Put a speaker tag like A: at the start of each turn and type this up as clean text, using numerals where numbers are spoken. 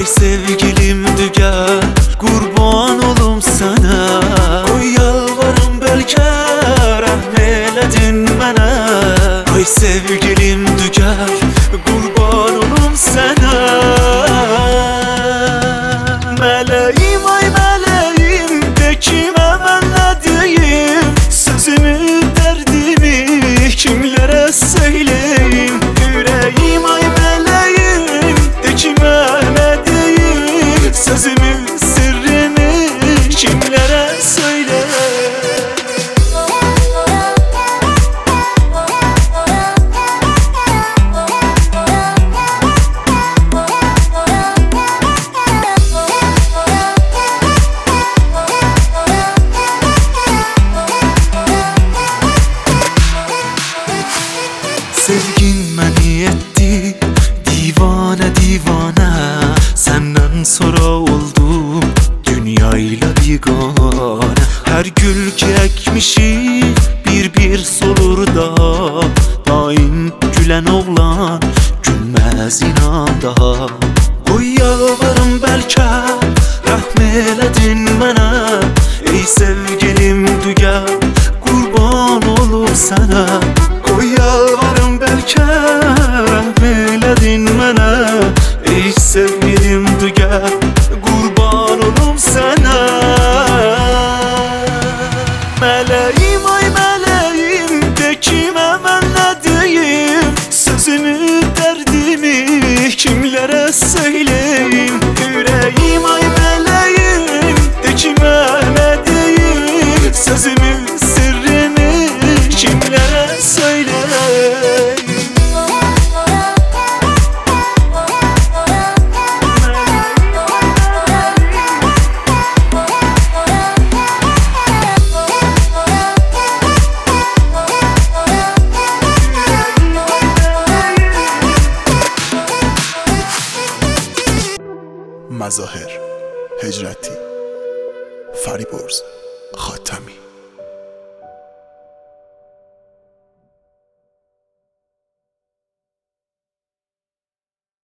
A: Ay sevgilim düger, kurban olum sana. Oy yalvarım belki rahm eyledin bana. Ay sevgilim düger, kurban olum sana. Meleğim ay meleğim, de kime ben ne diyeyim? Sözümü derdimi kimlere söyleyeyim? Yüreğim ay meleğim, de kime ne diyeyim? Sözümü sırrımı kimlere söyleyeyim? Sevgin beni etti divane divane. Senden sonra oldum dünyayla bigane. Her gül ki ekmişi bir solur da. Daim gülen oğlan gülmez inan daha. Oy yalvarım belki rahm eyledin bana. Ey sevgilim düger, kurban olup sana. Oy yalvarım belki rahm eyledin bana. Ey sevgilim düger, kurban olum sana. Meleğim ay meleğim, de kime ben ne diyeyim? Sözümü derdimi kimlere söyleyeyim? Yüreğim ay meleğim, de kime ne diyeyim? Sözümü sırrımı kimlere söyleyeyim?
B: مظاهر هجرتی، فریبرز خاتمی.